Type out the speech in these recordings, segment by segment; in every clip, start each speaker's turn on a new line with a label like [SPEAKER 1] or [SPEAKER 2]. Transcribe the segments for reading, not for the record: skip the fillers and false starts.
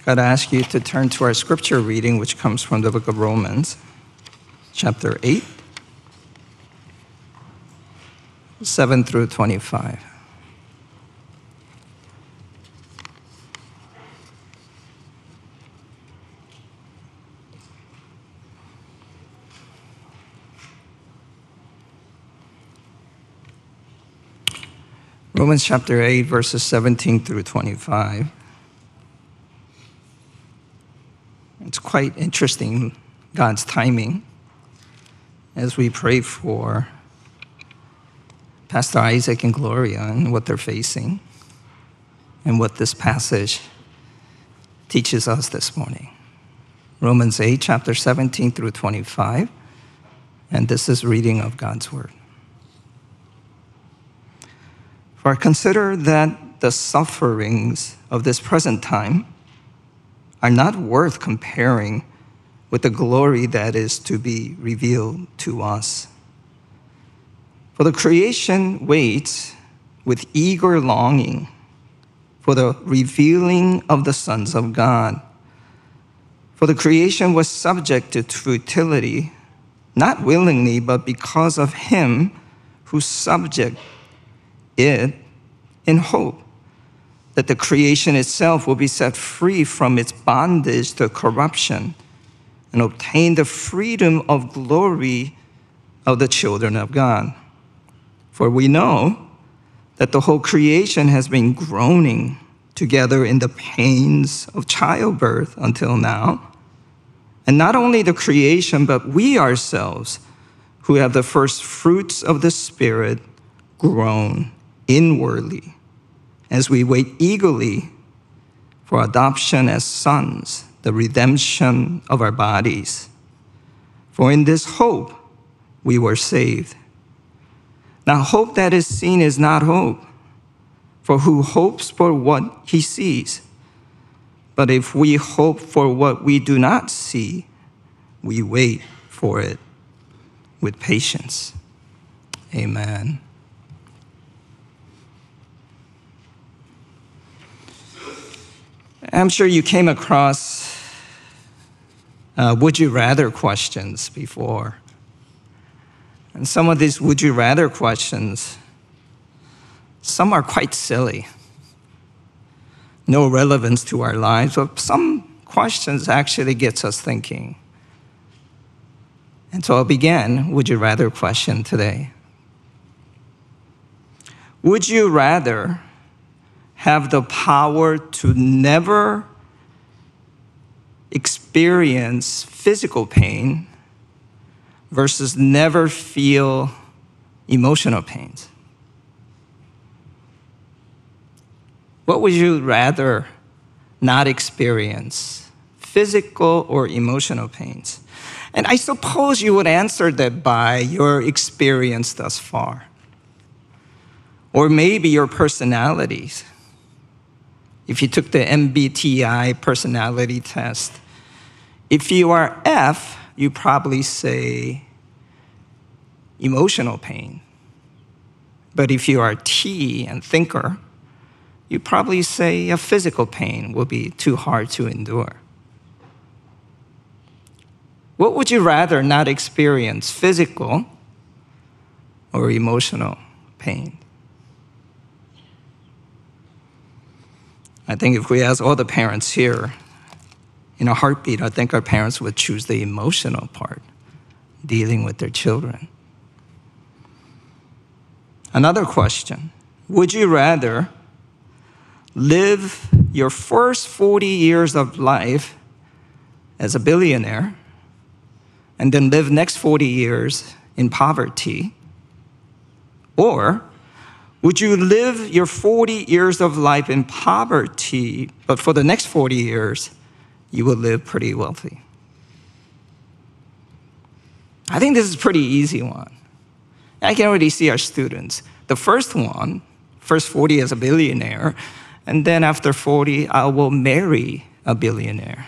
[SPEAKER 1] I'd ask you to turn to our scripture reading, which comes from the book of Romans, chapter 8, 7 through 25. Romans chapter 8, verses 17 through 25. It's quite interesting, God's timing, as we pray for Pastor Isaac and Gloria and what they're facing and what this passage teaches us this morning. Romans 8, chapter 17 through 25, and this is reading of God's word. For I consider that the sufferings of this present time are not worth comparing with the glory that is to be revealed to us. For the creation waits with eager longing for the revealing of the sons of God. For the creation was subjected to futility, not willingly, but because of him who subject it in hope that the creation itself will be set free from its bondage to corruption and obtain the freedom of glory of the children of God. For we know that the whole creation has been groaning together in the pains of childbirth until now. And not only the creation, but we ourselves, who have the first fruits of the Spirit, groan inwardly as we wait eagerly for adoption as sons, the redemption of our bodies. For in this hope we were saved. Now hope that is seen is not hope, for who hopes for what he sees? But if we hope for what we do not see, we wait for it with patience. Amen. I'm sure you came across would you rather questions before. And some of these would you rather questions, some are quite silly, no relevance to our lives, but some questions actually gets us thinking. And so I'll begin would you rather question today. Would you rather have the power to never experience physical pain versus never feel emotional pains? What would you rather not experience, physical or emotional pains? And I suppose you would answer that by your experience thus far, or maybe your personalities. If you took the MBTI personality test, if you are F, you probably say emotional pain. But if you are T and thinker, you probably say a physical pain will be too hard to endure. What would you rather not experience, physical or emotional pain? I think if we ask all the parents here, in a heartbeat, I think our parents would choose the emotional part, dealing with their children. Another question, would you rather live your first 40 years of life as a billionaire and then live next 40 years in poverty? Or would you live your 40 years of life in poverty, but for the next 40 years, you will live pretty wealthy? I think this is a pretty easy one. I can already see our students. The first one, first 40 as a billionaire, and then after 40, I will marry a billionaire.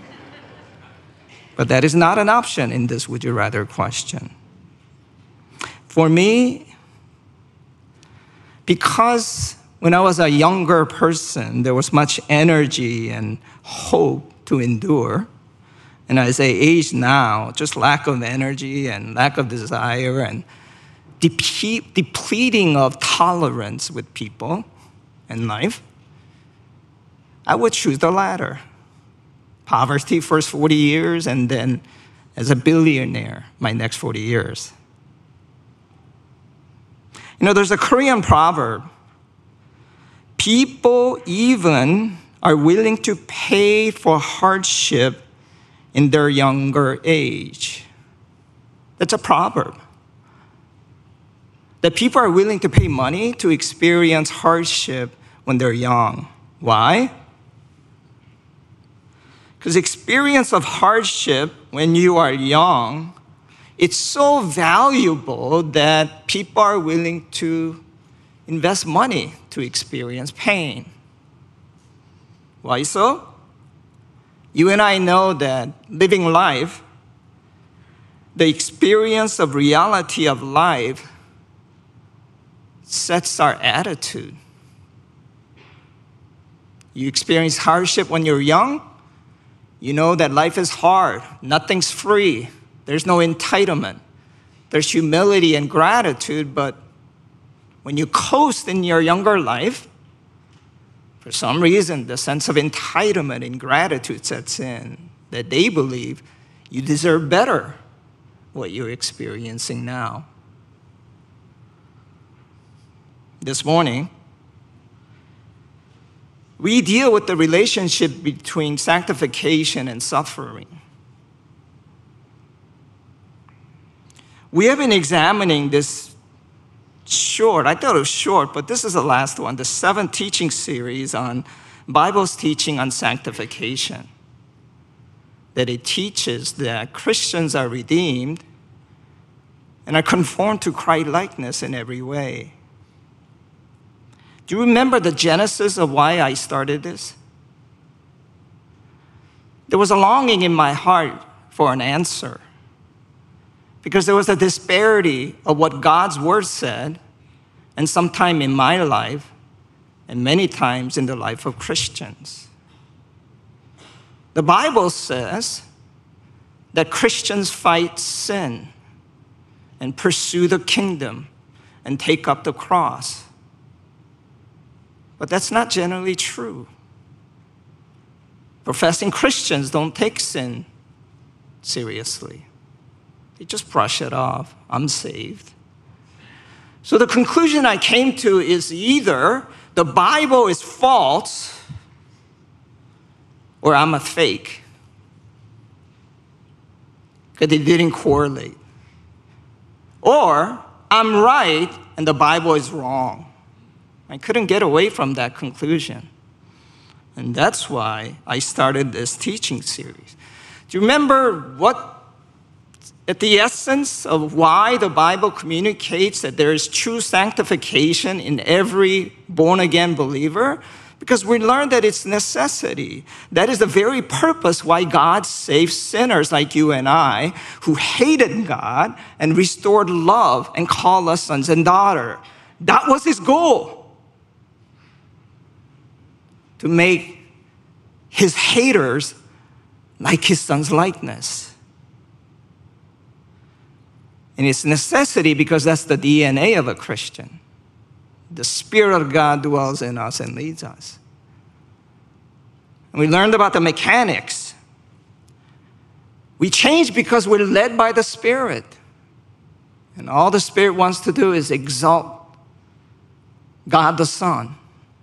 [SPEAKER 1] But that is not an option in this would you rather question. For me, because When I was a younger person, there was much energy and hope to endure. And as I age now, just lack of energy and lack of desire and depleting of tolerance with people and life, I would choose the latter. Poverty first 40 years, and then as a billionaire, my next 40 years. You know, there's a Korean proverb. People even are willing to pay for hardship in their younger age. That's a proverb. That people are willing to pay money to experience hardship when they're young. Why? Because experience of hardship when you are young, it's so valuable that people are willing to invest money to experience pain. Why so? You and I know that living life, the experience of reality of life, sets our attitude. You experience hardship when you're young, you know that life is hard, nothing's free, there's no entitlement. There's humility and gratitude, but when you coast in your younger life, for some reason, the sense of entitlement and gratitude sets in, that they believe you deserve better what you're experiencing now. This morning, we deal with the relationship between sanctification and suffering. We have been examining this I thought it was short, but this is the last one, the 7th teaching series on Bible's teaching on sanctification. That it teaches that Christians are redeemed and are conformed to Christ-likeness in every way. Do you remember the genesis of why I started this? There was a longing in my heart for an answer, because there was a disparity of what God's word said, and sometime in my life, and many times in the life of Christians. The Bible says that Christians fight sin and pursue the kingdom and take up the cross. But that's not generally true. Professing Christians don't take sin seriously. They just brush it off. I'm saved. So the conclusion I came to is either the Bible is false or I'm a fake. Because they didn't correlate. Or I'm right and the Bible is wrong. I couldn't get away from that conclusion. And that's why I started this teaching series. Do you remember at the essence of why the Bible communicates that there is true sanctification in every born-again believer? Because we learned that it's necessity. That is the very purpose why God saved sinners like you and I, who hated God and restored love and called us sons and daughters. That was his goal. To make his haters like his son's likeness. And it's necessity because that's the DNA of a Christian. The Spirit of God dwells in us and leads us. And we learned about the mechanics. We change because we're led by the Spirit. And all the Spirit wants to do is exalt God the Son.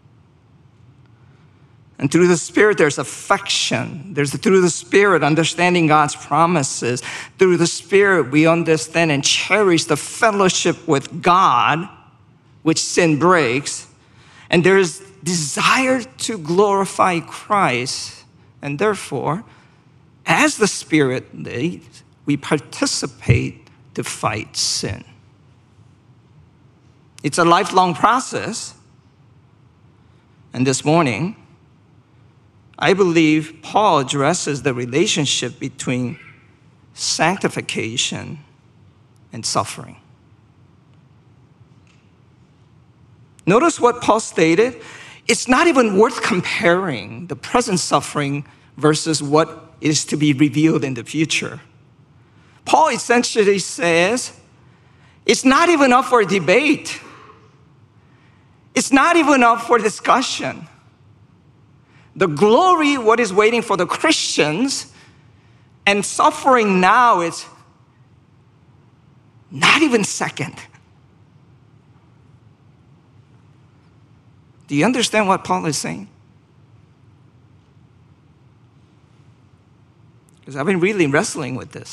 [SPEAKER 1] And through the Spirit, there's affection. Through the Spirit, understanding God's promises. Through the Spirit, we understand and cherish the fellowship with God, which sin breaks. And there's desire to glorify Christ. And therefore, as the Spirit leads, we participate to fight sin. It's a lifelong process. And this morning, I believe Paul addresses the relationship between sanctification and suffering. Notice what Paul stated. It's not even worth comparing the present suffering versus what is to be revealed in the future. Paul essentially says, it's not even up for debate. It's not even up for discussion. The glory, what is waiting for the Christians, and suffering now is not even second. Do you understand what Paul is saying? Because I've been really wrestling with this.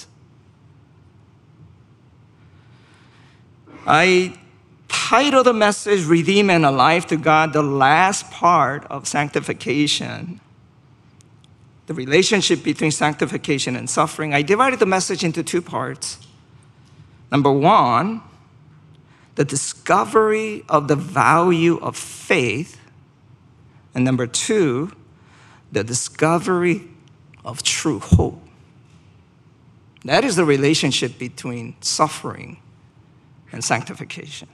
[SPEAKER 1] I titled the message, Redeem and Alive to God, the last part of sanctification, the relationship between sanctification and suffering. I divided the message into two parts. Number one, the discovery of the value of faith. And number two, the discovery of true hope. That is the relationship between suffering and sanctification.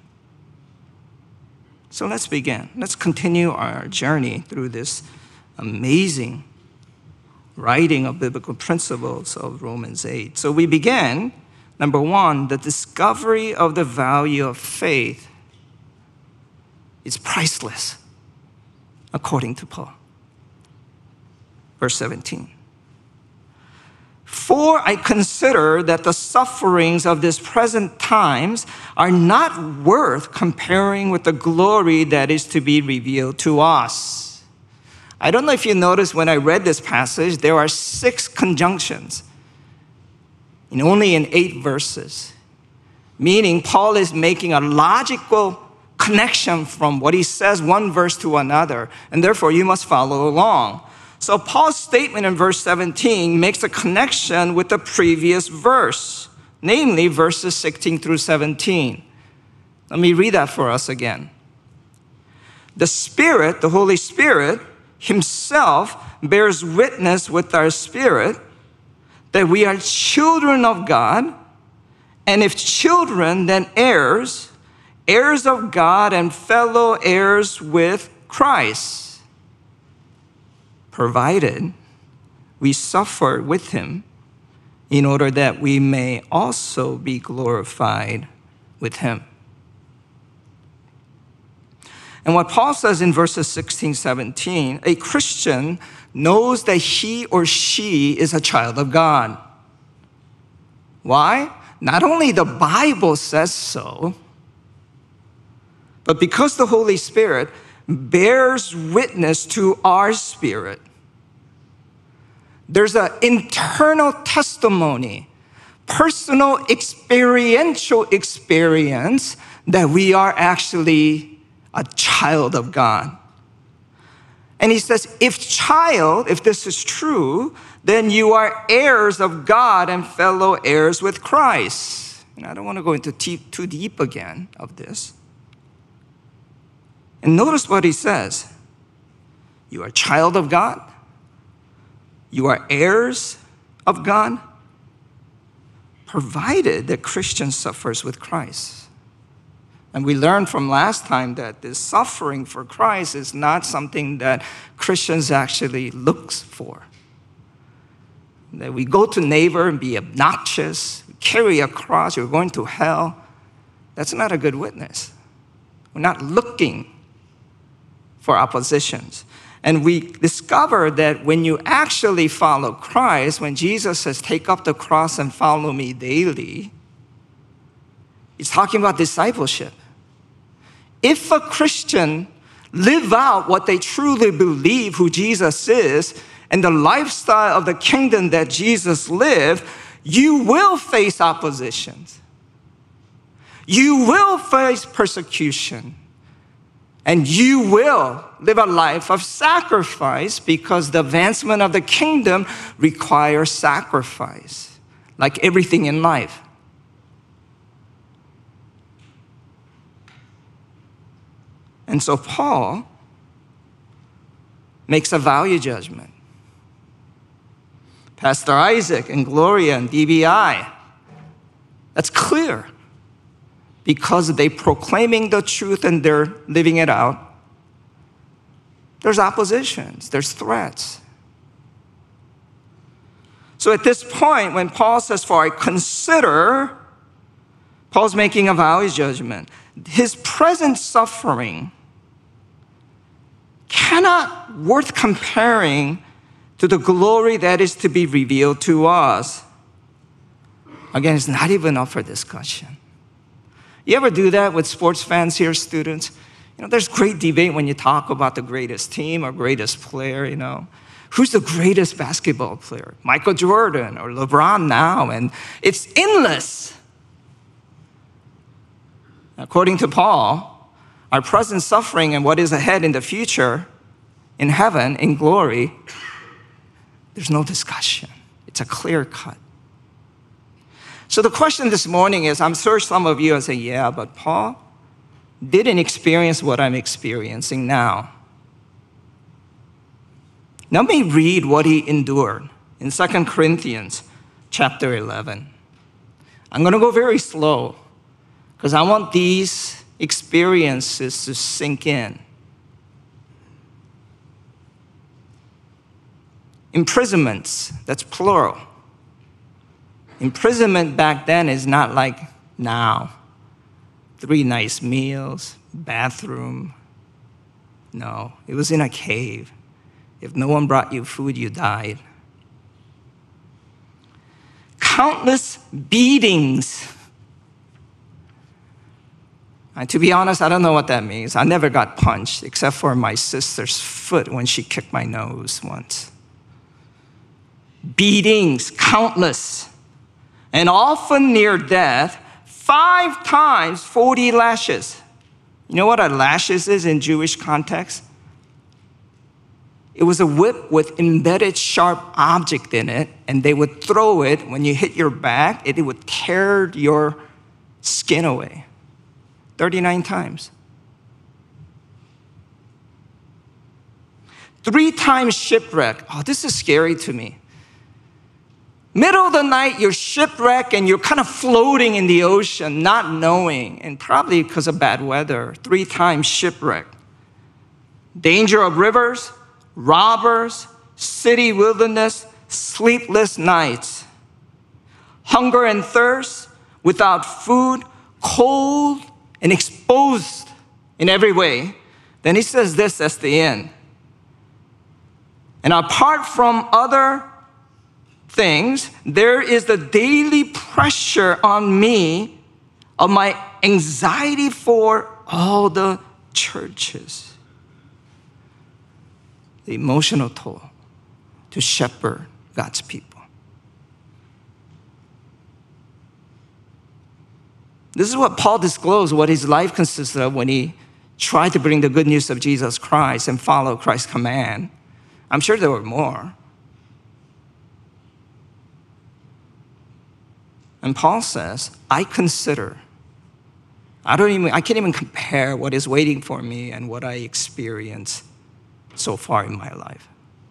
[SPEAKER 1] So let's begin. Let's continue our journey through this amazing writing of biblical principles of Romans 8. So we begin, number one, the discovery of the value of faith is priceless, according to Paul. Verse 17. For I consider that the sufferings of this present times are not worth comparing with the glory that is to be revealed to us. I don't know if you noticed when I read this passage, there are 6 conjunctions, and only in 8 verses. Meaning Paul is making a logical connection from what he says one verse to another, and therefore you must follow along. So Paul's statement in verse 17 makes a connection with the previous verse, namely verses 16 through 17. Let me read that for us again. The Spirit, the Holy Spirit himself bears witness with our spirit that we are children of God, and if children, then heirs, heirs of God and fellow heirs with Christ, provided we suffer with him in order that we may also be glorified with him. And what Paul says in verses 16, 17, a Christian knows that he or she is a child of God. Why? Not only the Bible says so, but because the Holy Spirit bears witness to our spirit. There's an internal testimony, personal experiential experience that we are actually a child of God. And he says, if this is true, then you are heirs of God and fellow heirs with Christ. And I don't want to go into too deep again of this. And notice what he says. You are a child of God. You are heirs of God, provided that Christian suffers with Christ. And we learned from last time that this suffering for Christ is not something that Christians actually look for. That we go to neighbor and be obnoxious, carry a cross, you're going to hell. That's not a good witness. We're not looking for oppositions. And we discover that when you actually follow Christ, when Jesus says, take up the cross and follow me daily, he's talking about discipleship. If a Christian live out what they truly believe who Jesus is and the lifestyle of the kingdom that Jesus lived, you will face oppositions. You will face persecution. And you will live a life of sacrifice because the advancement of the kingdom requires sacrifice, like everything in life. And so Paul makes a value judgment. Pastor Isaac and Gloria and DBI, that's clear. because they're proclaiming the truth and they're living it out, there's oppositions, there's threats. So at this point, when Paul says, for I consider, Paul's making a vow, his judgment. His present suffering cannot worth comparing to the glory that is to be revealed to us. Again, it's not even up for discussion. You ever do that with sports fans here, students? There's great debate when you talk about the greatest team or greatest player, Who's the greatest basketball player? Michael Jordan or LeBron now, and it's endless. According to Paul, our present suffering and what is ahead in the future, in heaven, in glory, there's no discussion. It's a clear cut. So the question this morning is, I'm sure some of you will say, yeah, but Paul didn't experience what I'm experiencing now. Let me read what he endured in 2 Corinthians chapter 11. I'm going to go very slow because I want these experiences to sink in. Imprisonments, that's plural. Imprisonment back then is not like now. 3 nice meals, bathroom. No, it was in a cave. If no one brought you food, you died. Countless beatings. And to be honest, I don't know what that means. I never got punched except for my sister's foot when she kicked my nose once. Beatings, countless, and often near death, 5 times 40 lashes. You know what a lashes is in Jewish context? It was a whip with embedded sharp object in it, and they would throw it. When you hit your back, it would tear your skin away. 39 times. 3 times shipwreck. Oh, this is scary to me. Middle of the night, you're shipwrecked and you're kind of floating in the ocean, not knowing, and probably because of bad weather. 3 times shipwreck. Danger of rivers, robbers, city wilderness, sleepless nights. Hunger and thirst, without food, cold and exposed in every way. Then he says this at the end. And apart from other things, there is the daily pressure on me of my anxiety for all the churches. The emotional toll to shepherd God's people. This is what Paul disclosed what his life consisted of when he tried to bring the good news of Jesus Christ and follow Christ's command. I'm sure there were more. And Paul says, I consider, I can't even compare what is waiting for me and what I experienced so far in my life.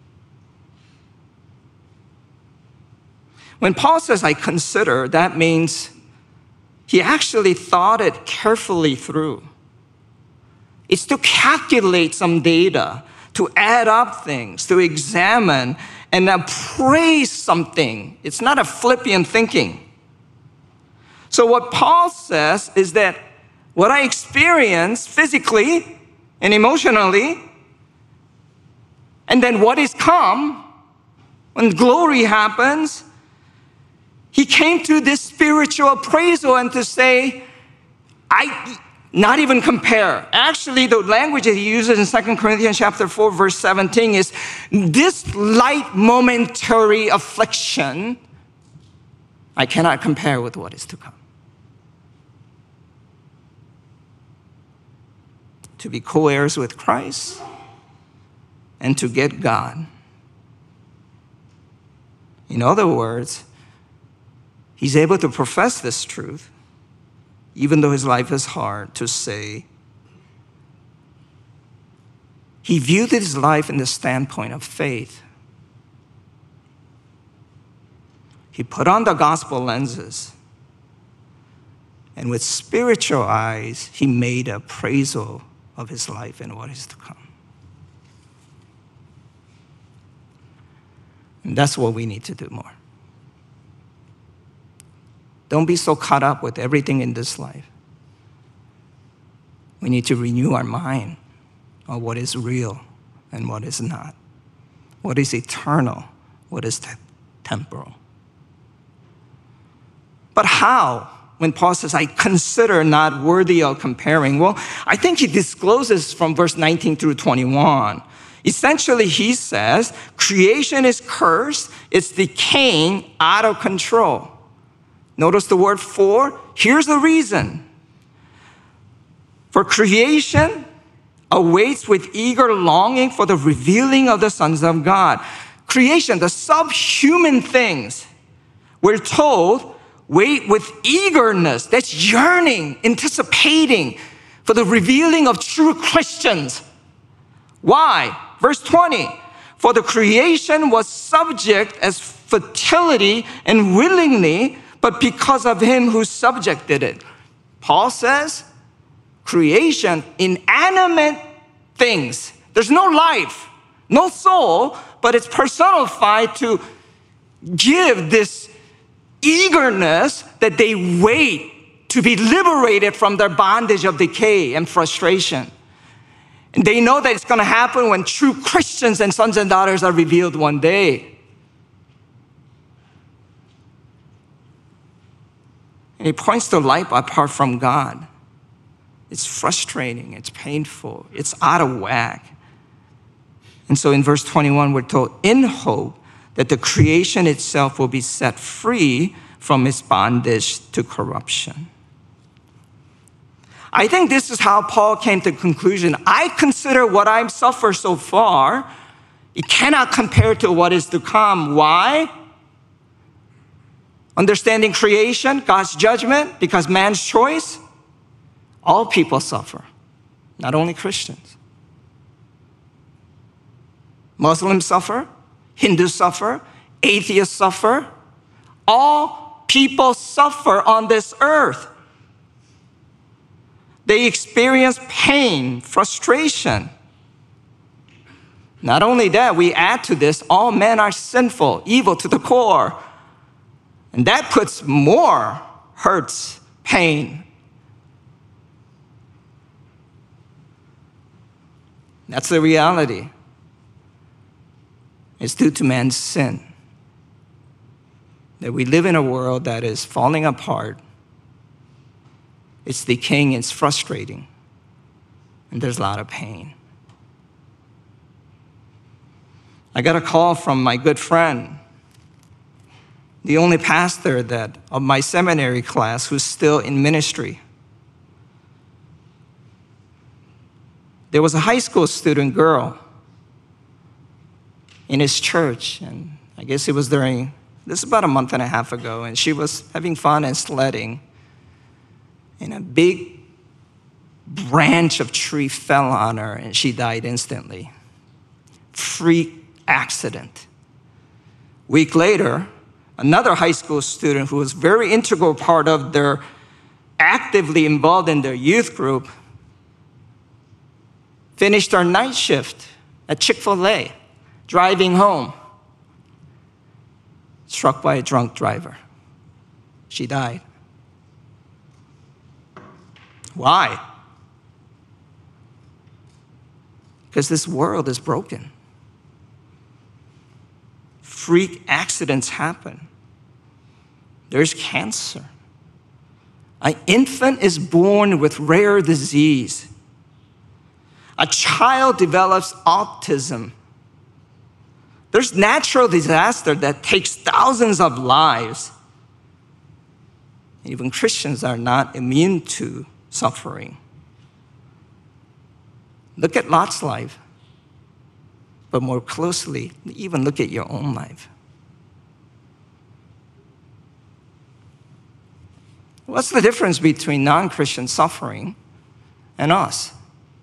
[SPEAKER 1] When Paul says, I consider, that means he actually thought it carefully through. It's to calculate some data, to add up things, to examine and appraise something. It's not a flippant thinking. So what Paul says is that what I experience physically and emotionally, and then what is come, when glory happens, he came to this spiritual appraisal and to say, not even compare. Actually, the language that he uses in 2 Corinthians chapter 4, verse 17 is, this light momentary affliction, I cannot compare with what is to come. To be co-heirs with Christ and to get God. In other words, he's able to profess this truth, even though his life is hard, to say he viewed his life in the standpoint of faith. He put on the gospel lenses And with spiritual eyes, he made appraisal of his life and what is to come. And that's what we need to do more. Don't be so caught up with everything in this life. We need to renew our mind on what is real and what is not. What is eternal, what is temporal. But how? When Paul says, I consider not worthy of comparing. Well, I think he discloses from verse 19 through 21. Essentially, he says, creation is cursed, it's decaying out of control. Notice the word for. Here's the reason. For creation awaits with eager longing for the revealing of the sons of God. Creation, the subhuman things, we're told, wait with eagerness. That's yearning, anticipating for the revealing of true Christians. Why? Verse 20, for the creation was subject as fertility and willingly, but because of him who subjected it. Paul says, creation, inanimate things. There's no life, no soul, but it's personified to give this eagerness that they wait to be liberated from their bondage of decay and frustration. And they know that it's going to happen when true Christians and sons and daughters are revealed one day. And he points to life apart from God. It's frustrating, it's painful, it's out of whack. And so in verse 21, we're told, in hope that the creation itself will be set free from its bondage to corruption. I think this is how Paul came to the conclusion. I consider what I've suffered so far, it cannot compare to what is to come. Why? Understanding creation, God's judgment, because man's choice. All people suffer, not only Christians. Muslims suffer, Hindus suffer, atheists suffer. All people suffer on this earth. They experience pain, frustration. Not only that, we add to this, all men are sinful, evil to the core. And that puts more hurts, pain. That's the reality. It's due to man's sin. That we live in a world that is falling apart. It's decaying, it's frustrating. And there's a lot of pain. I got a call from my good friend, the only pastor of my seminary class who's still in ministry. There was a high school student girl in his church, and I guess it was this is about a month and a half ago, and she was having fun and sledding, and a big branch of tree fell on her, and she died instantly. Freak accident. Week later, another high school student who was very integral part of their, actively involved in their youth group, finished her night shift at Chick-fil-A, driving home, struck by a drunk driver. She died. Why? Because this world is broken. Freak accidents happen. There's cancer. An infant is born with rare disease. A child develops autism. There's natural disaster that takes thousands of lives. Even Christians are not immune to suffering. Look at Lot's life, but more closely, even look at your own life. What's the difference between non-Christian suffering and us?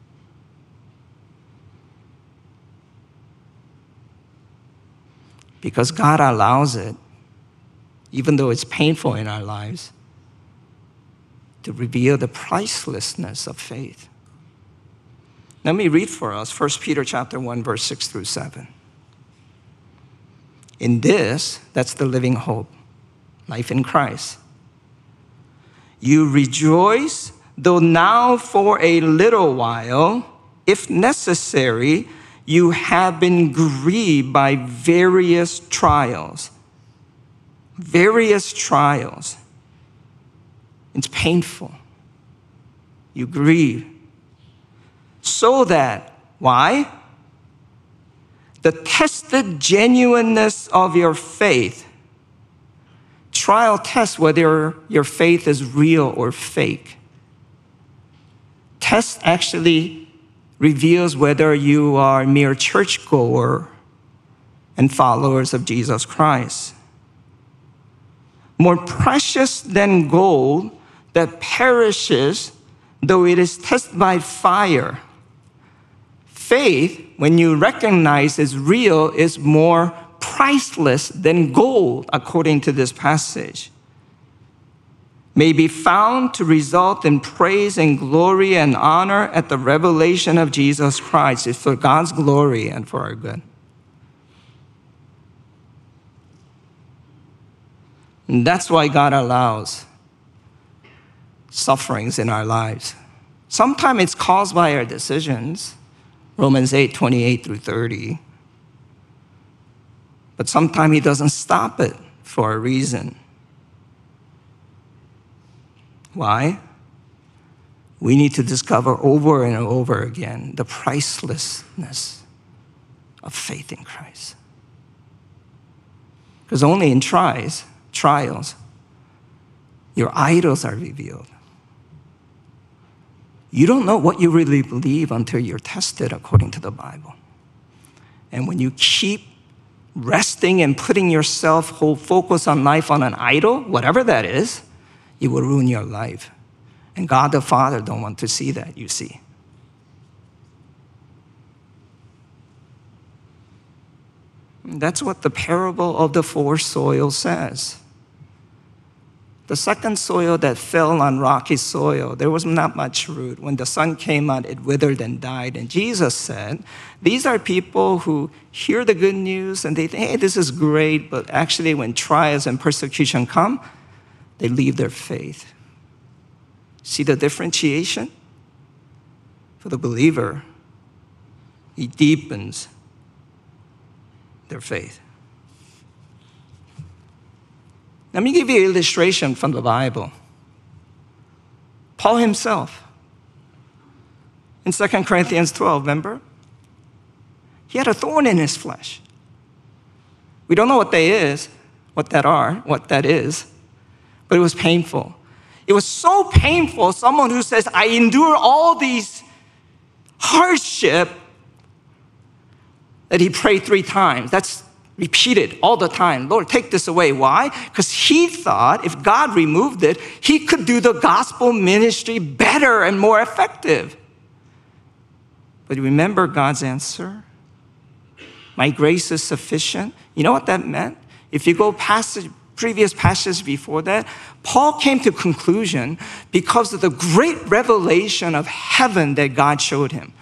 [SPEAKER 1] Because God allows it, even though it's painful in our lives, to reveal the pricelessness of faith. Let me read for us 1 Peter chapter 1, verse 6 through 7. In this, that's the living hope, life in Christ. You rejoice, though now for a little while, if necessary, you have been grieved by various trials. Various trials. It's painful. You grieve. So that, why? The tested genuineness of your faith. Trial tests whether your faith is real or fake. Test actually reveals whether you are mere churchgoer and followers of Jesus Christ. More precious than gold that perishes, though it is tested by fire. Faith, when you recognize is real, is more priceless than gold, according to this passage. May be found to result in praise and glory and honor at the revelation of Jesus Christ. It's for God's glory and for our good. And that's why God allows sufferings in our lives. Sometimes it's caused by our decisions, Romans 8, 28 through 30. But sometimes he doesn't stop it for a reason. Why? We need to discover over and over again the pricelessness of faith in Christ. Because only in trials, your idols are revealed. You don't know what you really believe until you're tested according to the Bible. And when you keep resting and putting yourself whole focus on life on an idol, whatever that is, you will ruin your life. And God the Father don't want to see that, you see. And that's what the parable of the four soils says. The second soil that fell on rocky soil, there was not much root. When the sun came out, it withered and died. And Jesus said, these are people who hear the good news and they think, hey, this is great. But actually, when trials and persecution come, they leave their faith. See the differentiation? For the believer, he deepens their faith. Let me give you an illustration from the Bible. Paul himself, in 2 Corinthians 12, remember? He had a thorn in his flesh. We don't know what that is, but it was painful. It was so painful, someone who says, I endure all these hardship, that he prayed 3 times. That's repeated all the time. Lord, take this away. Why? Because he thought if God removed it, he could do the gospel ministry better and more effective. But remember God's answer? My grace is sufficient. You know what that meant? If you go past the previous passage before that, Paul came to conclusion because of the great revelation of heaven that God showed him.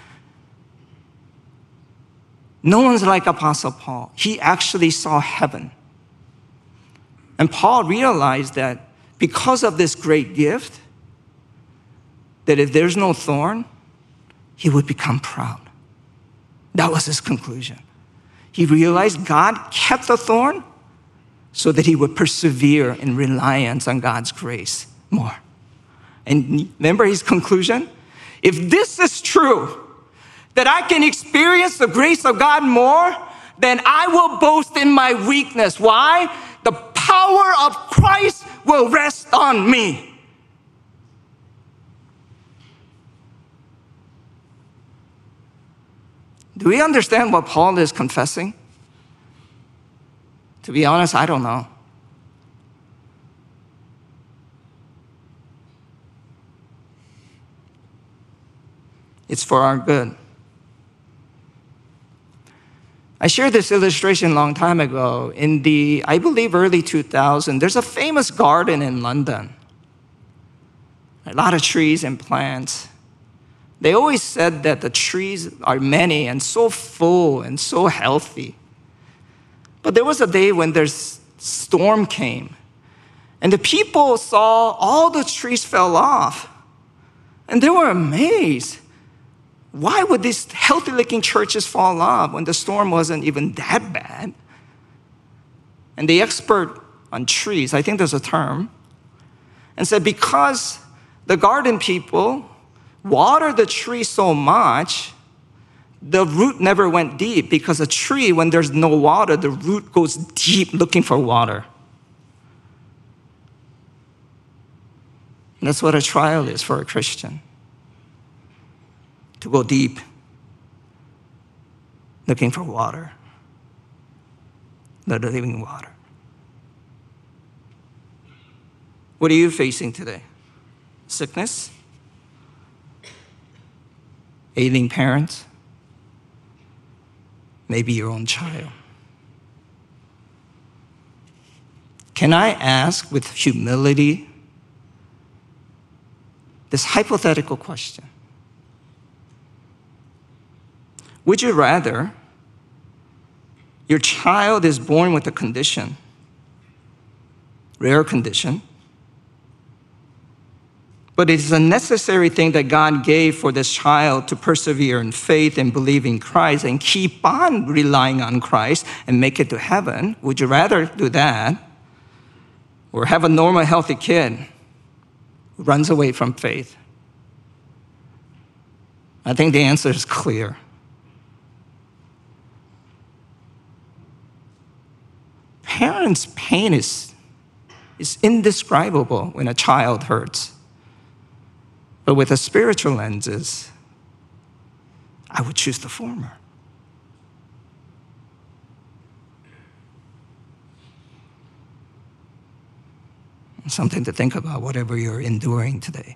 [SPEAKER 1] No one's like Apostle Paul. He actually saw heaven. And Paul realized that because of this great gift, that if there's no thorn, he would become proud. That was his conclusion. He realized God kept the thorn so that he would persevere in reliance on God's grace more. And remember his conclusion? If this is true, that I can experience the grace of God more, then I will boast in my weakness. Why? The power of Christ will rest on me. Do we understand what Paul is confessing? To be honest, I don't know. It's for our good. I shared this illustration a long time ago. In the, I believe, early 2000s, there's a famous garden in London. a lot of trees and plants. They always said that the trees are many and so full and so healthy. But there was a day when there's storm came, and the people saw all the trees fell off, and they were amazed. Why would these healthy-looking churches fall off when the storm wasn't even that bad? And the expert on trees, I think there's a term, and said because the garden people water the tree so much, the root never went deep, because a tree, when there's no water, the root goes deep looking for water. And that's what a trial is for a Christian. To go deep, looking for water, the living water. What are you facing today? Sickness? Ailing parents? Maybe your own child. Can I ask with humility this hypothetical question? Would you rather your child is born with a condition, rare condition, but it is a necessary thing that God gave for this child to persevere in faith and believe in Christ and keep on relying on Christ and make it to heaven? Would you rather do that or have a normal, healthy kid who runs away from faith? I think the answer is clear. Parents' pain is indescribable when a child hurts. But with the spiritual lenses, I would choose the former. Something to think about, whatever you're enduring today.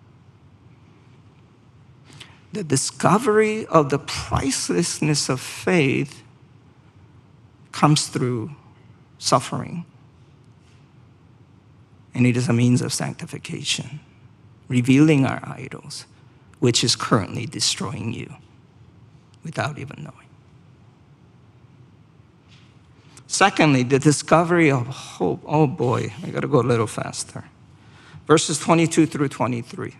[SPEAKER 1] The discovery of the pricelessness of faith comes through suffering. And it is a means of sanctification, revealing our idols, which is currently destroying you without even knowing. Secondly, the discovery of hope. Oh boy, I gotta go a little faster. Verses 22 through 23.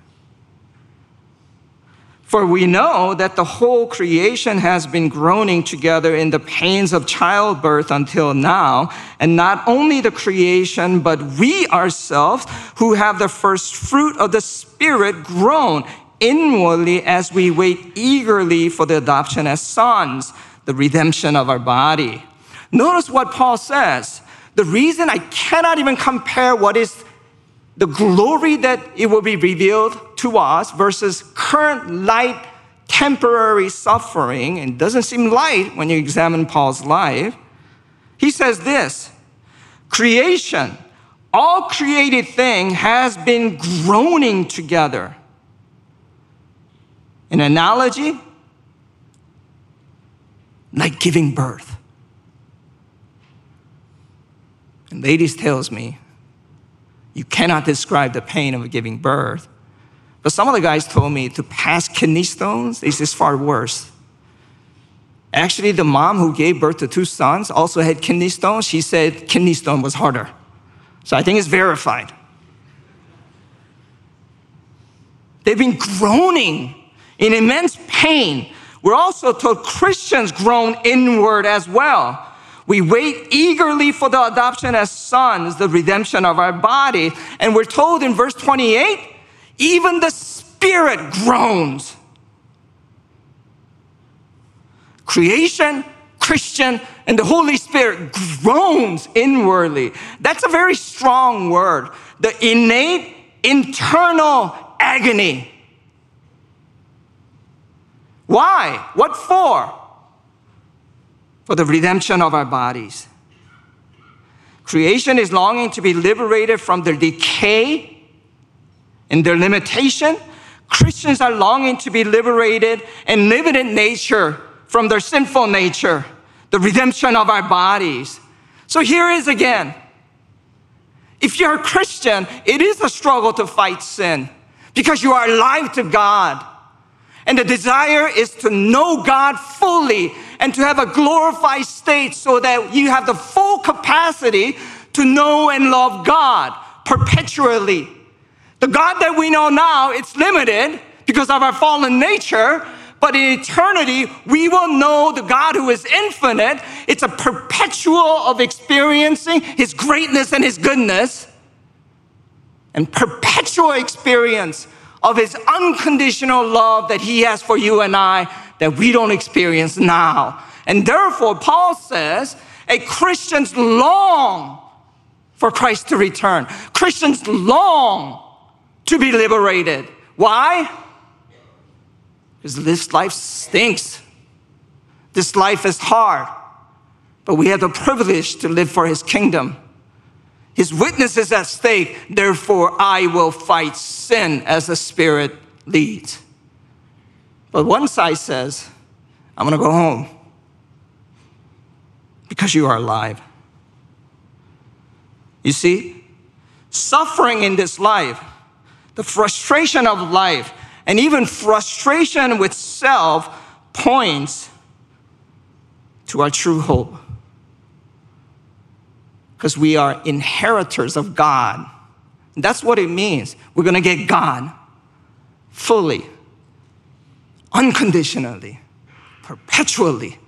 [SPEAKER 1] For we know that the whole creation has been groaning together in the pains of childbirth until now, and not only the creation, but we ourselves who have the first fruit of the Spirit groan inwardly as we wait eagerly for the adoption as sons, the redemption of our body. Notice what Paul says. The reason I cannot even compare what is the glory that it will be revealed to us versus current light, temporary suffering, and it doesn't seem light when you examine Paul's life. He says this: creation, all created thing has been groaning together. An analogy, like giving birth. And ladies tells me, you cannot describe the pain of giving birth. But some of the guys told me to pass kidney stones is far worse. Actually, the mom who gave birth to 2 sons also had kidney stones. She said kidney stone was harder. So I think it's verified. They've been groaning in immense pain. We're also told Christians groan inward as well. We wait eagerly for the adoption as sons, the redemption of our body. And we're told in verse 28, even the Spirit groans. Creation, Christian, and the Holy Spirit groans inwardly. That's a very strong word. The innate, internal agony. Why? What for? For the redemption of our bodies. Creation is longing to be liberated from their decay and their limitation. Christians are longing to be liberated and live in nature from their sinful nature, the redemption of our bodies. So here is again. If you're a Christian, it is a struggle to fight sin. because you are alive to God. And the desire is to know God fully and to have a glorified state so that you have the full capacity to know and love God perpetually. The God that we know now, it's limited because of our fallen nature, but in eternity, we will know the God who is infinite. It's a perpetual of experiencing His greatness and His goodness, and perpetual experience of His unconditional love that He has for you and I that we don't experience now. And therefore, Paul says, Christians long for Christ to return. Christians long to be liberated. Why? Because this life stinks. This life is hard. But we have the privilege to live for His kingdom. His witness is at stake. Therefore, I will fight sin as the Spirit leads. But one side says, I'm going to go home because you are alive. You see, suffering in this life, the frustration of life, and even frustration with self points to our true hope. Because we are inheritors of God. And that's what it means. We're going to get God fully, unconditionally, perpetually.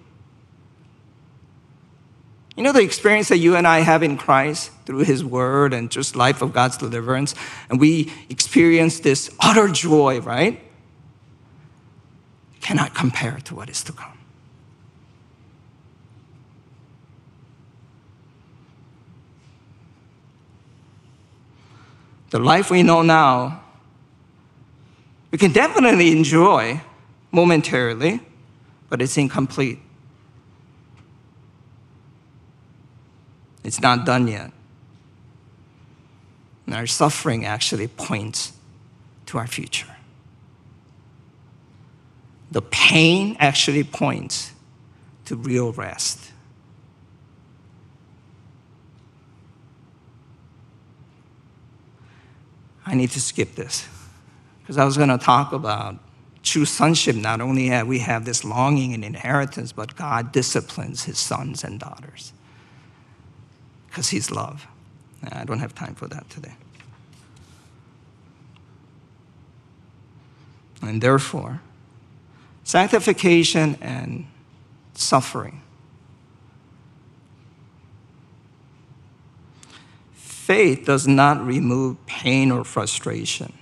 [SPEAKER 1] You know the experience that you and I have in Christ through His word and just life of God's deliverance, and we experience this utter joy, right? Cannot compare to what is to come. The life we know now, we can definitely enjoy momentarily, but it's incomplete. It's not done yet. And our suffering actually points to our future. The pain actually points to real rest. I need to skip this because I was going to talk about true sonship. Not only have we have this longing and inheritance, but God disciplines His sons and daughters because He's love. I don't have time for that today. And therefore, sanctification and suffering. Faith does not remove pain or frustration.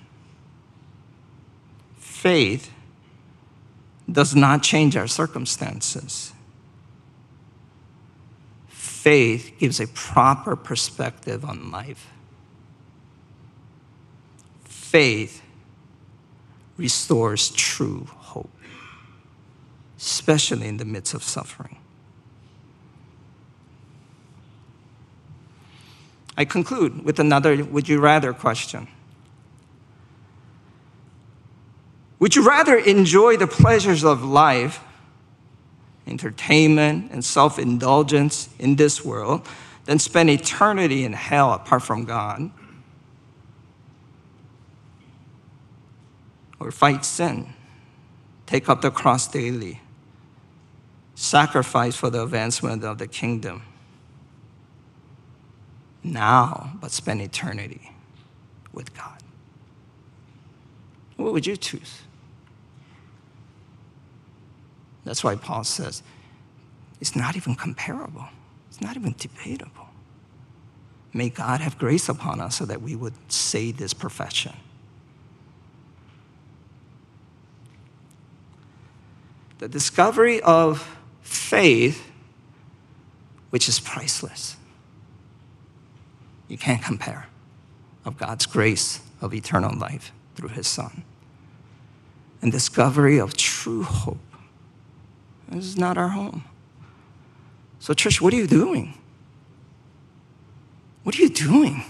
[SPEAKER 1] Faith does not change our circumstances. Faith gives a proper perspective on life. Faith restores true hope, especially in the midst of suffering. I conclude with another would you rather question. Would you rather enjoy the pleasures of life, entertainment, and self-indulgence in this world than spend eternity in hell apart from God? Or fight sin, take up the cross daily, sacrifice for the advancement of the kingdom now, but spend eternity with God? What would you choose? That's why Paul says it's not even comparable. It's not even debatable. May God have grace upon us so that we would say this profession. The discovery of faith, which is priceless. You can't compare, of God's grace of eternal life through His Son. And discovery of true hope. This is not our home. So church, what are you doing? What are you doing?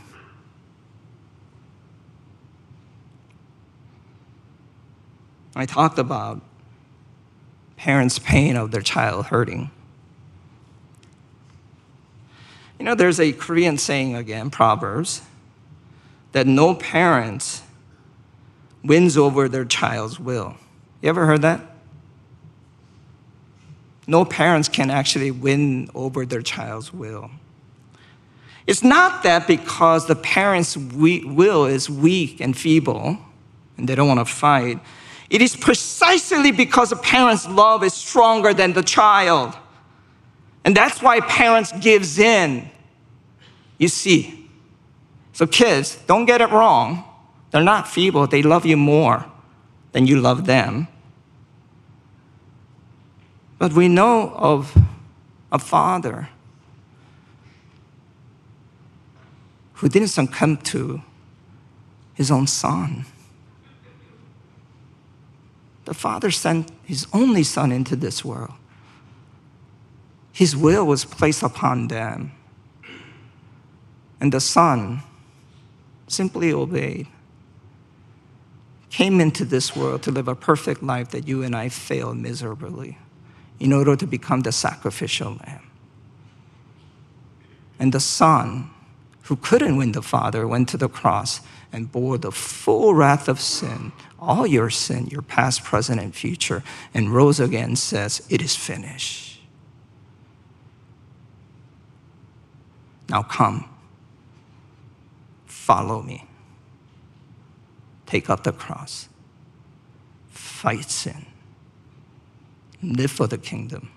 [SPEAKER 1] I talked about parents' pain of their child hurting. You know, there's a Korean saying again, Proverbs, that no parents wins over their child's will. You ever heard that? No parents can actually win over their child's will. It's not that because the parents' will is weak and feeble and they don't want to fight. It is precisely because the parents' love is stronger than the child. And that's why parents gives in. You see. So kids, don't get it wrong. They're not feeble. They love you more than you love them. But we know of a father who didn't succumb to his own son. The father sent his only son into this world. His will was placed upon them. And the son simply obeyed. Came into this world to live a perfect life that you and I failed miserably in order to become the sacrificial lamb. And the son, who couldn't win the father, went to the cross and bore the full wrath of sin, all your sin, your past, present, and future, and rose again and says, it is finished. Now come, follow me. Take up the cross, fight sin, live for the kingdom,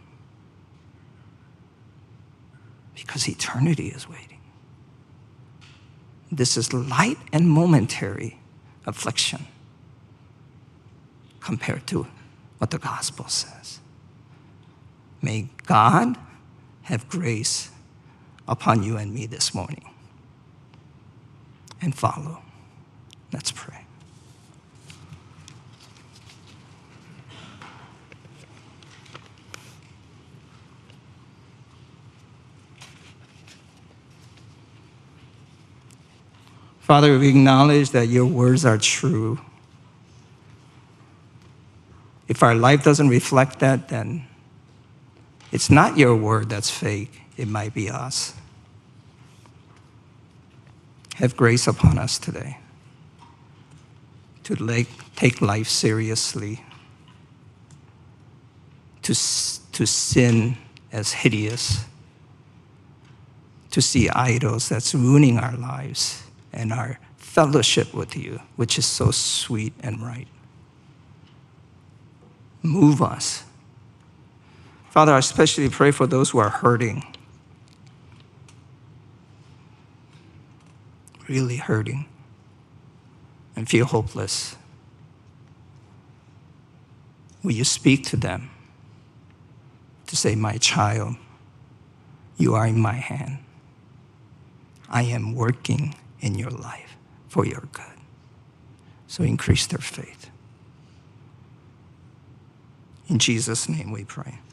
[SPEAKER 1] because eternity is waiting. This is light and momentary affliction compared to what the gospel says. May God have grace upon you and me this morning. And follow. Let's pray. Father, we acknowledge that your words are true. If our life doesn't reflect that, then it's not your word that's fake. It might be us. Have grace upon us today to take life seriously, to sin as hideous, to see idols that's ruining our lives and our fellowship with you, which is so sweet and right. Move us. Father, I especially pray for those who are hurting, really hurting, and feel hopeless. Will you speak to them to say, my child, you are in my hand. I am working in your life for your good. So increase their faith. In Jesus' name we pray.